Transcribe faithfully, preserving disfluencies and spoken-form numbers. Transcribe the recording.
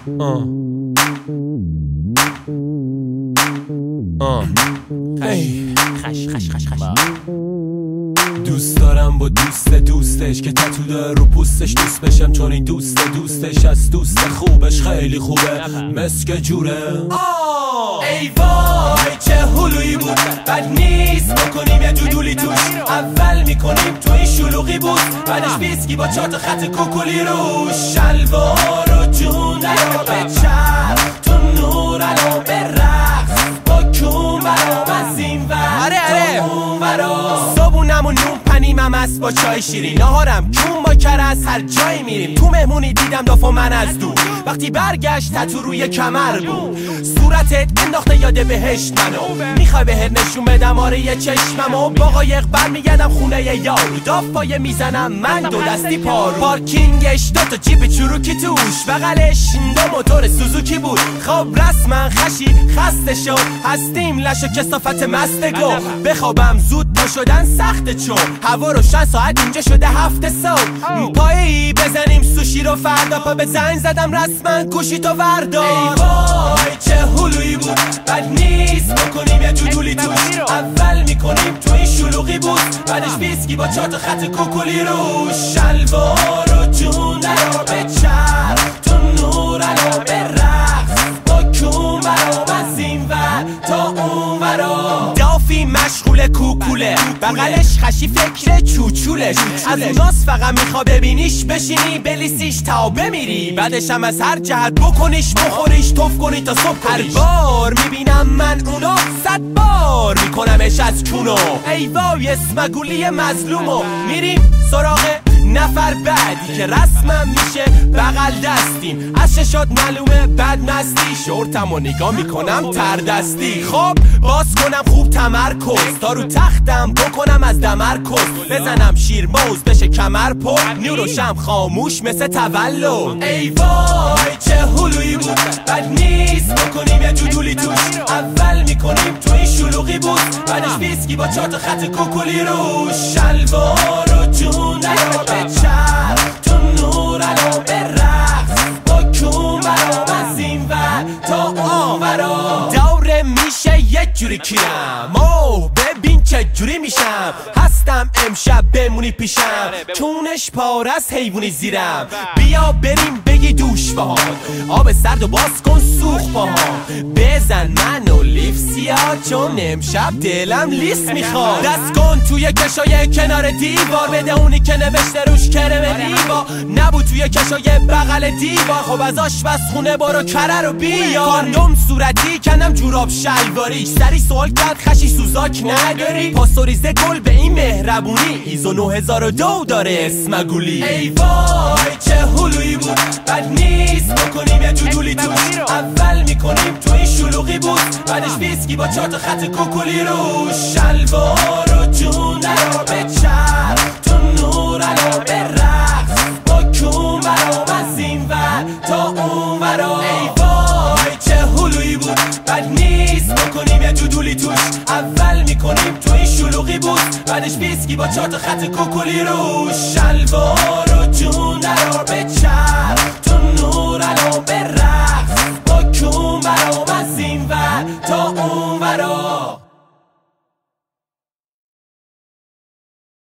آه آه ای خش خش خش خش دوست دارم با دوست دوستش که تتو داره رو پوستش دوست بشم، چون این دوست دوستش از دوست خوبش خیلی خوبه مسک جوره. ای وای چه هلویی بود، بد نیست بکنیم یه دودولی توش. اول میکنیم تو این شلوغی بود، بعدش ویسکی با چهار تا خط کوکولی روش. شلوار و جون درا به چرخ تو نور الان به رقص با کون برام از این ور تا اون ورا. صبونم و نون پنیمم است با چای شیرین، نهارم کون با کرز هر جایی میریم. تو مهمونی دیدم داف و من از دور، وقتی برگشت تتو روی کمر بود. صورتت انداخته یاد بهشت منو، میخوای بهت نشون بدم آره یه چشممو. با قایق برمیگردم خونه یارو، داف پایه میزنم من دو دستی پارو. پارکینگش دو تا جیب چروکی توش، بغلش دو موتور سوزوکی بود. خب رسما خشی خسته شد، هستیم لش و کثافت مستگو. بخوابم زود پا شدن سخته، چون هوا روشن ساعت اینجا شده هفته صبح. پایی بزنیم سوشی رو فردا، پا به زنگ زدم رسما گوشی تو وردار. ای وای چه هلویی بود، بد نیست بکنیم یه دودولی توش. اول میکنیم تو این شلوغی بود، بعدش ویسکی با چهار تا خط کوکولی روش. شلوار و جون درا به چرخ تو نور الان به رقص با کون برام از این ور تا اون ورا. دافی مشغول کوکوله، بغلش خشی فکر چوچولش. از اوناس فقط میخوا ببینیش بشینی بلیسیش تا بمیری، بعدش هم از هر جهت بکنیش بخوریش توف کنی تا صبح کنیش. هر بار میبینم من اونو صد بار میکنمش از چونو. ای وای اسمگولی مظلومو. میریم سراغ نفر بعدی که رسمم میشه بغل دستیم. از ششات معلومه بد مستی، شورتم و نگاه میکنم تر دستی. خب باز کنم خوب تمرکز، تا رو تختم بکنم از دمرکز. بزنم شیر موز بشه کمر پر، نیوروشم خاموش مثل تولد. ای وای چه هلویی بود، بد نیست بکنیم یه دودولی توش. اول میکنیم تو این شلوغی بود، بعدش ویسکی با چهار تا خط کوکولی روش. شلوار و جون درا به چرخ تو نور الان به رقص با کون برام از این ور تا اون ورا. دوره میشه یک جوری کیرم، اوه ببین چه جوری میشم. هستم امشب بمونی پیشم، چونش پاره از حیوونی زیرم. بیا بریم بگی دوش باهات، آب سرد و باز کن سوخ باهات. بزن منو لیف سیاه، چون امشب دلم لیست میخواد. دست کن توی کشای کنار دیوار، بده اونی که نوشته روش کرم ریوا. نبود توی کشای بغل دیوار، خب از آشپزخونه برو کره رو بیار. کاندوم صورتی کنم جوراب شلواریش، سری سوال کرد خشی سوزاک نداری. پاسوریزه گل به این مهربونی، ایزو نه هزار و دو داره اسمگولی. ای وای چه هلویی بود، بد نیست بکنیم یه دودولی توش. اول میکنیم تو این شلوغی بود، بعدش ویسکی با چهار تا خط کوکولی روش. شلوار و جون درا به چرخ تو نور الان به رقص با کون برام از این ور تا اون ورا. ای وای چه هلویی بود، بد نیست بکنیم یه دودولی توش. اول میکنیم تو این شلوغی بود، بعدش ویسکی با چهار تا خط کوکولی روش. شلوار و جون درا به چرخ